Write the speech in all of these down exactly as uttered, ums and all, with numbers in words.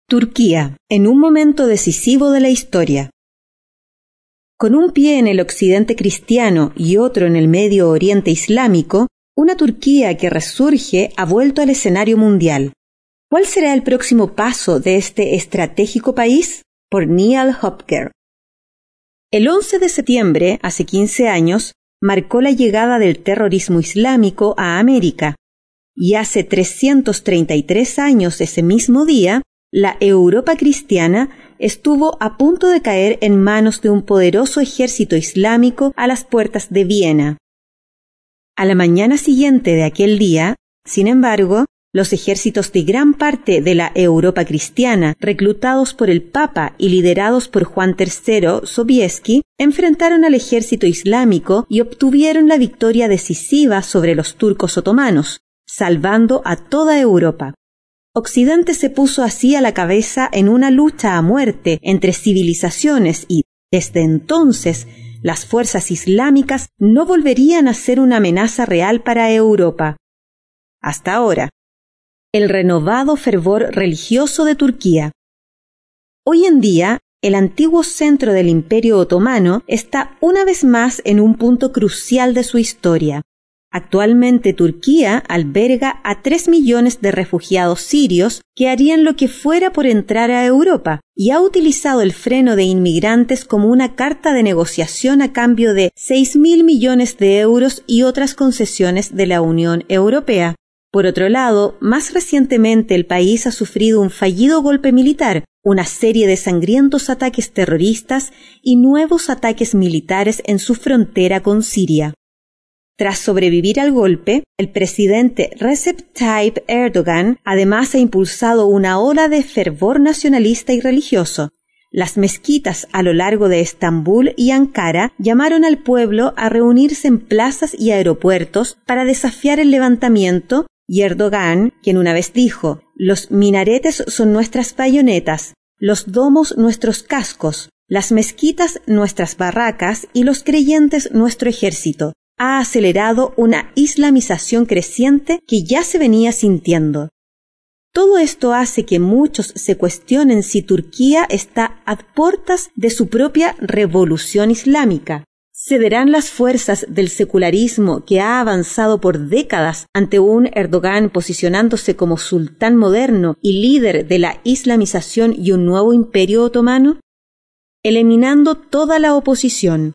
Turquía, en un momento decisivo de la historia. Con un pie en el occidente cristiano y otro en el Medio Oriente islámico, una Turquía que resurge ha vuelto al escenario mundial. ¿Cuál será el próximo paso de este estratégico país? Por Neal Hopker. El once de septiembre, hace quince años, marcó la llegada del terrorismo islámico a América, y hace trescientos treinta y tres años ese mismo día, la Europa cristiana estuvo a punto de caer en manos de un poderoso ejército islámico a las puertas de Viena. A la mañana siguiente de aquel día, sin embargo, los ejércitos de gran parte de la Europa cristiana, reclutados por el Papa y liderados por Juan tercero Sobieski, enfrentaron al ejército islámico y obtuvieron la victoria decisiva sobre los turcos otomanos, salvando a toda Europa. Occidente se puso así a la cabeza en una lucha a muerte entre civilizaciones y, desde entonces, las fuerzas islámicas no volverían a ser una amenaza real para Europa. Hasta ahora. El renovado fervor religioso de Turquía. Hoy en día, el antiguo centro del Imperio Otomano está una vez más en un punto crucial de su historia. Actualmente Turquía alberga a tres millones de refugiados sirios que harían lo que fuera por entrar a Europa y ha utilizado el freno de inmigrantes como una carta de negociación a cambio de seis mil millones de euros y otras concesiones de la Unión Europea. Por otro lado, más recientemente el país ha sufrido un fallido golpe militar, una serie de sangrientos ataques terroristas y nuevos ataques militares en su frontera con Siria. Tras sobrevivir al golpe, el presidente Recep Tayyip Erdogan además ha impulsado una ola de fervor nacionalista y religioso. Las mezquitas a lo largo de Estambul y Ankara llamaron al pueblo a reunirse en plazas y aeropuertos para desafiar el levantamiento, y Erdogan, quien una vez dijo: «Los minaretes son nuestras bayonetas, los domos nuestros cascos, las mezquitas nuestras barracas y los creyentes nuestro ejército», ha acelerado una islamización creciente que ya se venía sintiendo. Todo esto hace que muchos se cuestionen si Turquía está a puertas de su propia revolución islámica. ¿Cederán las fuerzas del secularismo que ha avanzado por décadas ante un Erdogan posicionándose como sultán moderno y líder de la islamización y un nuevo imperio otomano? Eliminando toda la oposición.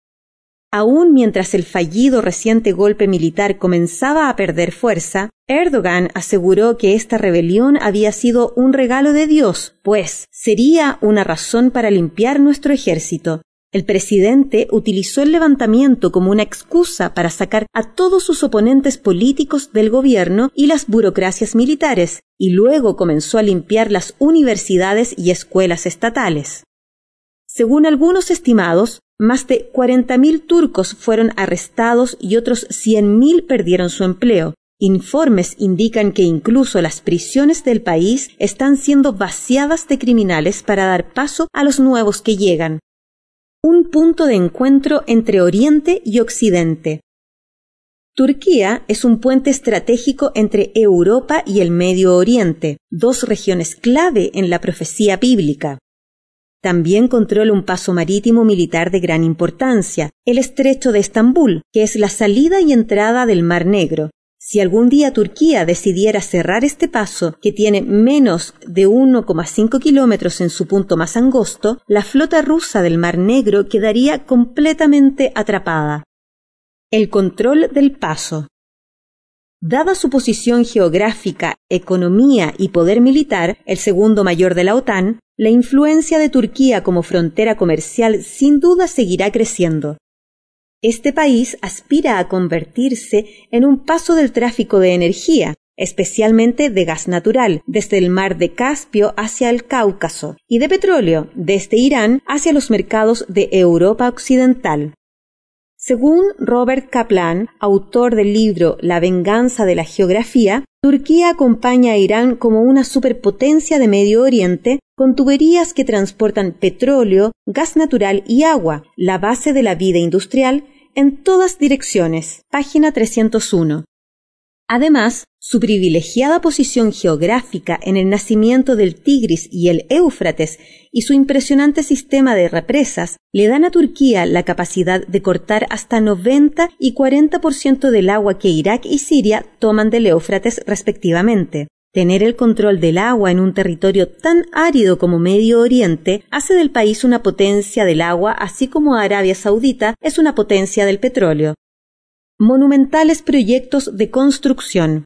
Aún mientras el fallido reciente golpe militar comenzaba a perder fuerza, Erdogan aseguró que esta rebelión había sido un regalo de Dios, pues sería una razón para limpiar nuestro ejército. El presidente utilizó el levantamiento como una excusa para sacar a todos sus oponentes políticos del gobierno y las burocracias militares, y luego comenzó a limpiar las universidades y escuelas estatales. Según algunos estimados, más de cuarenta mil turcos fueron arrestados y otros cien mil perdieron su empleo. Informes indican que incluso las prisiones del país están siendo vaciadas de criminales para dar paso a los nuevos que llegan. Un punto de encuentro entre Oriente y Occidente. Turquía es un puente estratégico entre Europa y el Medio Oriente, dos regiones clave en la profecía bíblica. También controla un paso marítimo militar de gran importancia, el Estrecho de Estambul, que es la salida y entrada del Mar Negro. Si algún día Turquía decidiera cerrar este paso, que tiene menos de uno coma cinco kilómetros en su punto más angosto, la flota rusa del Mar Negro quedaría completamente atrapada. El control del paso. Dada su posición geográfica, economía y poder militar, el segundo mayor de la OTAN, la influencia de Turquía como frontera comercial sin duda seguirá creciendo. Este país aspira a convertirse en un paso del tráfico de energía, especialmente de gas natural, desde el mar de Caspio hacia el Cáucaso, y de petróleo, desde Irán hacia los mercados de Europa Occidental. Según Robert Kaplan, autor del libro La venganza de la geografía, Turquía acompaña a Irán como una superpotencia de Medio Oriente con tuberías que transportan petróleo, gas natural y agua, la base de la vida industrial, en todas direcciones. Página trescientos uno. Además, su privilegiada posición geográfica en el nacimiento del Tigris y el Éufrates y su impresionante sistema de represas le dan a Turquía la capacidad de cortar hasta noventa y cuarenta por ciento del agua que Irak y Siria toman del Éufrates respectivamente. Tener el control del agua en un territorio tan árido como Medio Oriente hace del país una potencia del agua, así como Arabia Saudita es una potencia del petróleo. Monumentales proyectos de construcción.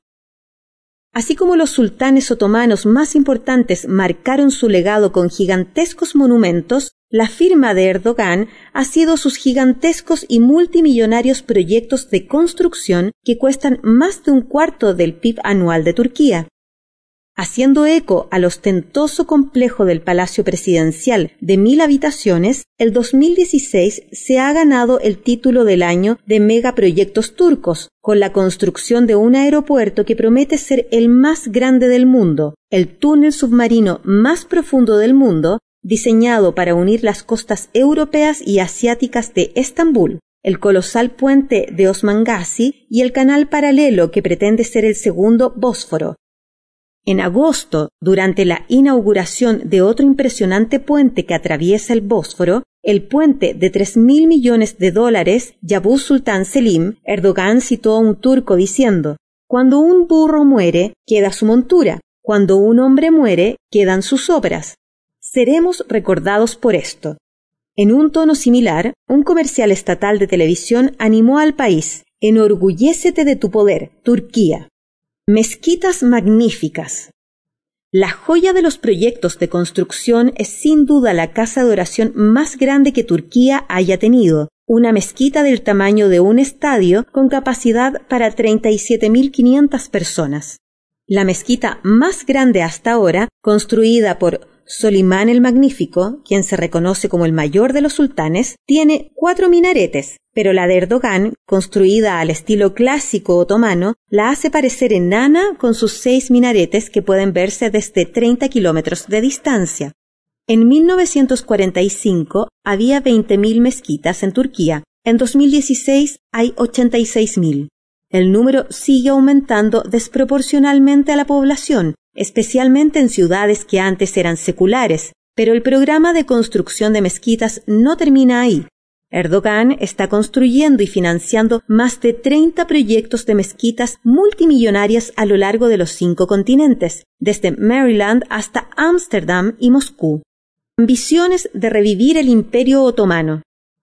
Así como los sultanes otomanos más importantes marcaron su legado con gigantescos monumentos, la firma de Erdogan ha sido sus gigantescos y multimillonarios proyectos de construcción que cuestan más de un cuarto del P I B anual de Turquía. Haciendo eco al ostentoso complejo del Palacio Presidencial de mil habitaciones, el dos mil dieciséis se ha ganado el título del año de megaproyectos turcos, con la construcción de un aeropuerto que promete ser el más grande del mundo, el túnel submarino más profundo del mundo, diseñado para unir las costas europeas y asiáticas de Estambul, el colosal puente de Osman Gazi y el canal paralelo que pretende ser el segundo Bósforo. En agosto, durante la inauguración de otro impresionante puente que atraviesa el Bósforo, el puente de tres mil millones de dólares, Yavuz Sultan Selim, Erdogan citó a un turco diciendo: «Cuando un burro muere, queda su montura. Cuando un hombre muere, quedan sus obras. Seremos recordados por esto». En un tono similar, un comercial estatal de televisión animó al país: «Enorgullécete de tu poder, Turquía». Mezquitas magníficas. La joya de los proyectos de construcción es sin duda la casa de oración más grande que Turquía haya tenido, una mezquita del tamaño de un estadio con capacidad para treinta y siete mil quinientas personas. La mezquita más grande hasta ahora, construida por Solimán el Magnífico, quien se reconoce como el mayor de los sultanes, tiene cuatro minaretes, pero la de Erdogan, construida al estilo clásico otomano, la hace parecer enana con sus seis minaretes que pueden verse desde treinta kilómetros de distancia. En mil novecientos cuarenta y cinco había veinte mil mezquitas en Turquía, en dos mil dieciséis hay ochenta y seis mil. El número sigue aumentando desproporcionalmente a la población, especialmente en ciudades que antes eran seculares, pero el programa de construcción de mezquitas no termina ahí. Erdogan está construyendo y financiando más de treinta proyectos de mezquitas multimillonarias a lo largo de los cinco continentes, desde Maryland hasta Ámsterdam y Moscú. Ambiciones de revivir el Imperio Otomano.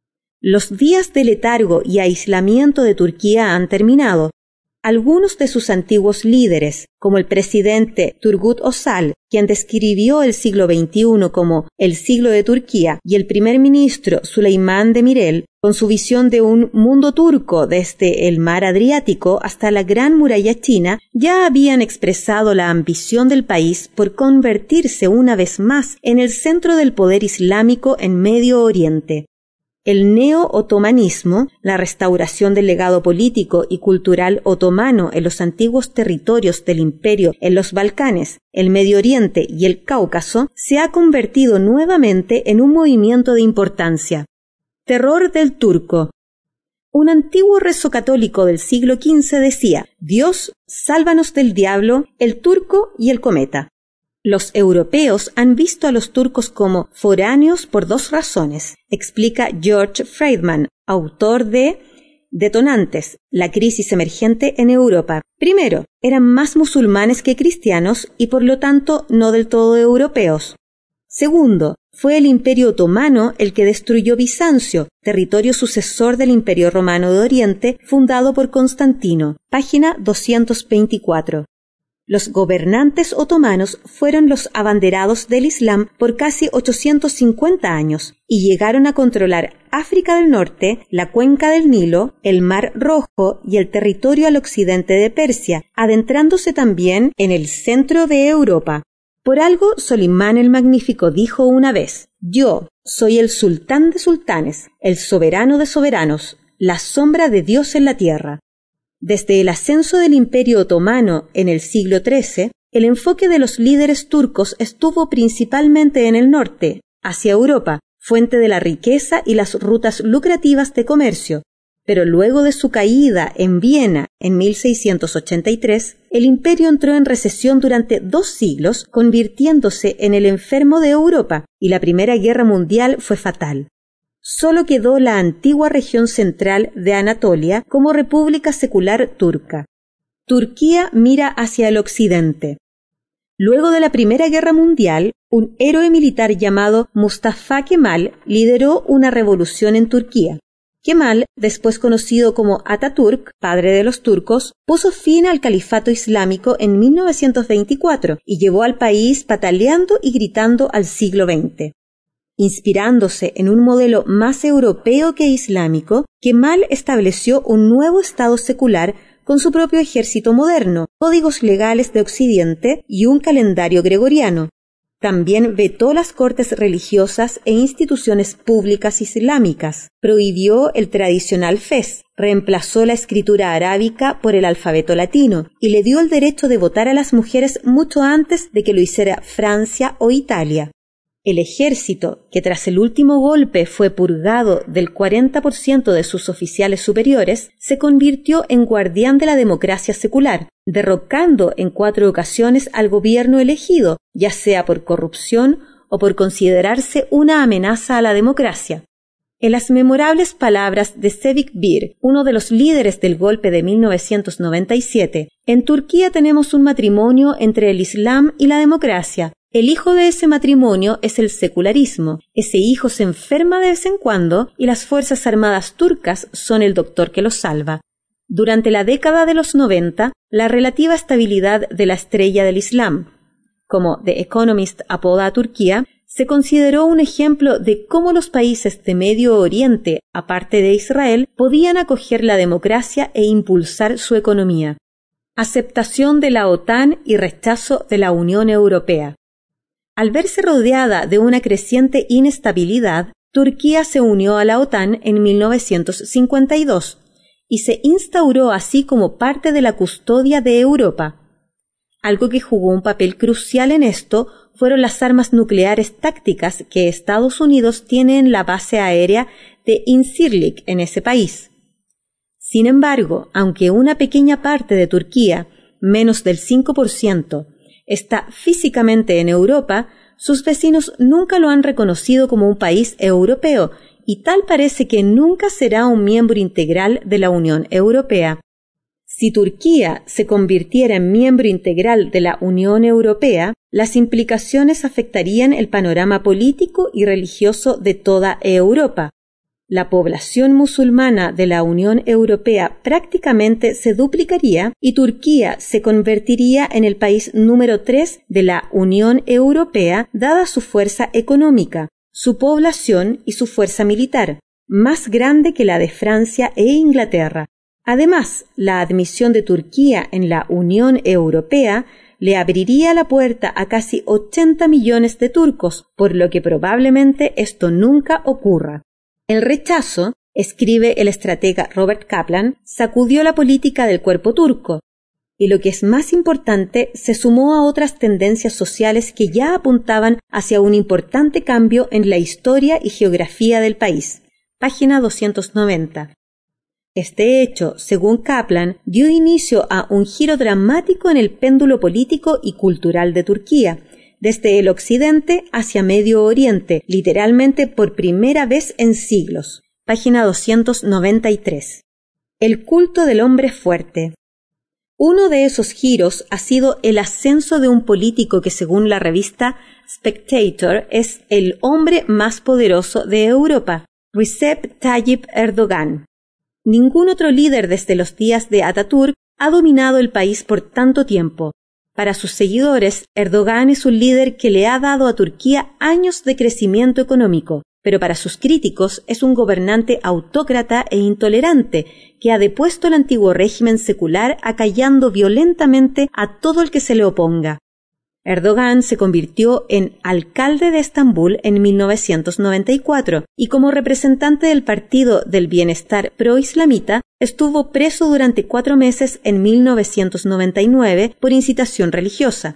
Los días de letargo y aislamiento de Turquía han terminado. Algunos de sus antiguos líderes, como el presidente Turgut Özal, quien describió el siglo veintiuno como el siglo de Turquía, y el primer ministro Süleyman Demirel, con su visión de un mundo turco desde el mar Adriático hasta la Gran Muralla China, ya habían expresado la ambición del país por convertirse una vez más en el centro del poder islámico en Medio Oriente. El neo-otomanismo, la restauración del legado político y cultural otomano en los antiguos territorios del imperio en los Balcanes, el Medio Oriente y el Cáucaso, se ha convertido nuevamente en un movimiento de importancia. Terror del turco. Un antiguo rezo católico del siglo quince decía: «Dios, sálvanos del diablo, el turco y el cometa». Los europeos han visto a los turcos como foráneos por dos razones, explica George Friedman, autor de Detonantes, la crisis emergente en Europa. Primero, eran más musulmanes que cristianos y por lo tanto no del todo europeos. Segundo, fue el Imperio Otomano el que destruyó Bizancio, territorio sucesor del Imperio Romano de Oriente, fundado por Constantino, página doscientos veinticuatro. Los gobernantes otomanos fueron los abanderados del Islam por casi ochocientos cincuenta años y llegaron a controlar África del Norte, la cuenca del Nilo, el Mar Rojo y el territorio al occidente de Persia, adentrándose también en el centro de Europa. Por algo, Solimán el Magnífico dijo una vez: «Yo soy el sultán de sultanes, el soberano de soberanos, la sombra de Dios en la tierra». Desde el ascenso del Imperio Otomano en el siglo trece, el enfoque de los líderes turcos estuvo principalmente en el norte, hacia Europa, fuente de la riqueza y las rutas lucrativas de comercio. Pero luego de su caída en Viena en mil seiscientos ochenta y tres, el imperio entró en recesión durante dos siglos, convirtiéndose en el enfermo de Europa, y la Primera Guerra Mundial fue fatal. Solo quedó la antigua región central de Anatolia como república secular turca. Turquía mira hacia el occidente. Luego de la Primera Guerra Mundial, un héroe militar llamado Mustafa Kemal lideró una revolución en Turquía. Kemal, después conocido como Atatürk, padre de los turcos, puso fin al califato islámico en mil novecientos veinticuatro y llevó al país pataleando y gritando al siglo veinte. Inspirándose en un modelo más europeo que islámico, Kemal estableció un nuevo estado secular con su propio ejército moderno, códigos legales de Occidente y un calendario gregoriano. También vetó las cortes religiosas e instituciones públicas islámicas, prohibió el tradicional fes, reemplazó la escritura arábica por el alfabeto latino y le dio el derecho de votar a las mujeres mucho antes de que lo hiciera Francia o Italia. El ejército, que tras el último golpe fue purgado del cuarenta por ciento de sus oficiales superiores, se convirtió en guardián de la democracia secular, derrocando en cuatro ocasiones al gobierno elegido, ya sea por corrupción o por considerarse una amenaza a la democracia. En las memorables palabras de Sevik Bir, uno de los líderes del golpe de mil novecientos noventa y siete, en Turquía tenemos un matrimonio entre el Islam y la democracia. El hijo de ese matrimonio es el secularismo. Ese hijo se enferma de vez en cuando y las Fuerzas Armadas turcas son el doctor que lo salva. Durante la década de los noventa, la relativa estabilidad de la estrella del Islam, como The Economist apoda a Turquía, se consideró un ejemplo de cómo los países de Medio Oriente, aparte de Israel, podían acoger la democracia e impulsar su economía. Aceptación de la OTAN y rechazo de la Unión Europea. Al verse rodeada de una creciente inestabilidad, Turquía se unió a la OTAN en mil novecientos cincuenta y dos y se instauró así como parte de la custodia de Europa. Algo que jugó un papel crucial en esto fueron las armas nucleares tácticas que Estados Unidos tiene en la base aérea de Incirlik en ese país. Sin embargo, aunque una pequeña parte de Turquía, menos del cinco por ciento, está físicamente en Europa, sus vecinos nunca lo han reconocido como un país europeo y tal parece que nunca será un miembro integral de la Unión Europea. Si Turquía se convirtiera en miembro integral de la Unión Europea, las implicaciones afectarían el panorama político y religioso de toda Europa. La población musulmana de la Unión Europea prácticamente se duplicaría y Turquía se convertiría en el país número tres de la Unión Europea dada su fuerza económica, su población y su fuerza militar, más grande que la de Francia e Inglaterra. Además, la admisión de Turquía en la Unión Europea le abriría la puerta a casi ochenta millones de turcos, por lo que probablemente esto nunca ocurra. El rechazo, escribe el estratega Robert Kaplan, sacudió la política del cuerpo turco, y lo que es más importante, se sumó a otras tendencias sociales que ya apuntaban hacia un importante cambio en la historia y geografía del país. Página doscientos noventa. Este hecho, según Kaplan, dio inicio a un giro dramático en el péndulo político y cultural de Turquía, desde el occidente hacia Medio Oriente, literalmente por primera vez en siglos. Página doscientos noventa y tres. El culto del hombre fuerte. Uno de esos giros ha sido el ascenso de un político que, según la revista Spectator, es el hombre más poderoso de Europa, Recep Tayyip Erdogan. Ningún otro líder desde los días de Atatürk ha dominado el país por tanto tiempo. Para sus seguidores, Erdogan es un líder que le ha dado a Turquía años de crecimiento económico, pero para sus críticos es un gobernante autócrata e intolerante que ha depuesto el antiguo régimen secular acallando violentamente a todo el que se le oponga. Erdogan se convirtió en alcalde de Estambul en mil novecientos noventa y cuatro y como representante del Partido del Bienestar pro-islamita estuvo preso durante cuatro meses en mil novecientos noventa y nueve por incitación religiosa.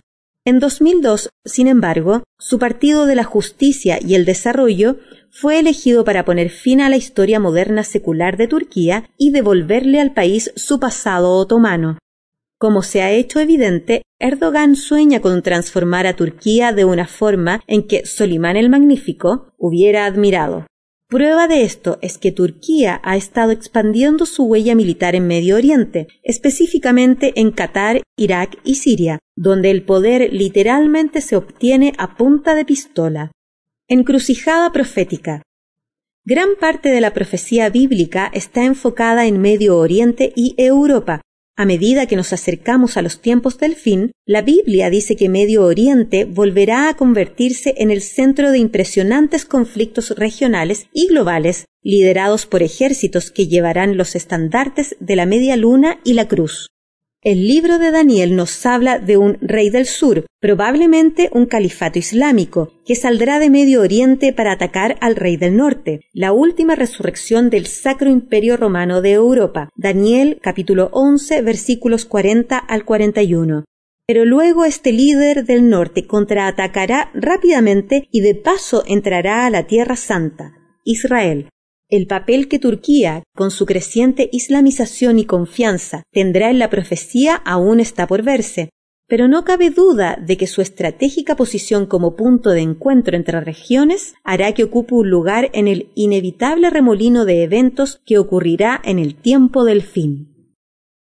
En dos mil dos, sin embargo, su Partido de la Justicia y el Desarrollo fue elegido para poner fin a la historia moderna secular de Turquía y devolverle al país su pasado otomano. Como se ha hecho evidente, Erdogan sueña con transformar a Turquía de una forma en que Solimán el Magnífico hubiera admirado. Prueba de esto es que Turquía ha estado expandiendo su huella militar en Medio Oriente, específicamente en Qatar, Irak y Siria, donde el poder literalmente se obtiene a punta de pistola. Encrucijada profética. Gran parte de la profecía bíblica está enfocada en Medio Oriente y Europa. A medida que nos acercamos a los tiempos del fin, la Biblia dice que Medio Oriente volverá a convertirse en el centro de impresionantes conflictos regionales y globales, liderados por ejércitos que llevarán los estandartes de la media luna y la cruz. El libro de Daniel nos habla de un rey del sur, probablemente un califato islámico, que saldrá de Medio Oriente para atacar al rey del norte, la última resurrección del Sacro Imperio Romano de Europa. Daniel capítulo once versículos cuarenta al cuarenta y uno. Pero luego este líder del norte contraatacará rápidamente y de paso entrará a la Tierra Santa, Israel. El papel que Turquía, con su creciente islamización y confianza, tendrá en la profecía aún está por verse, pero no cabe duda de que su estratégica posición como punto de encuentro entre regiones hará que ocupe un lugar en el inevitable remolino de eventos que ocurrirá en el tiempo del fin.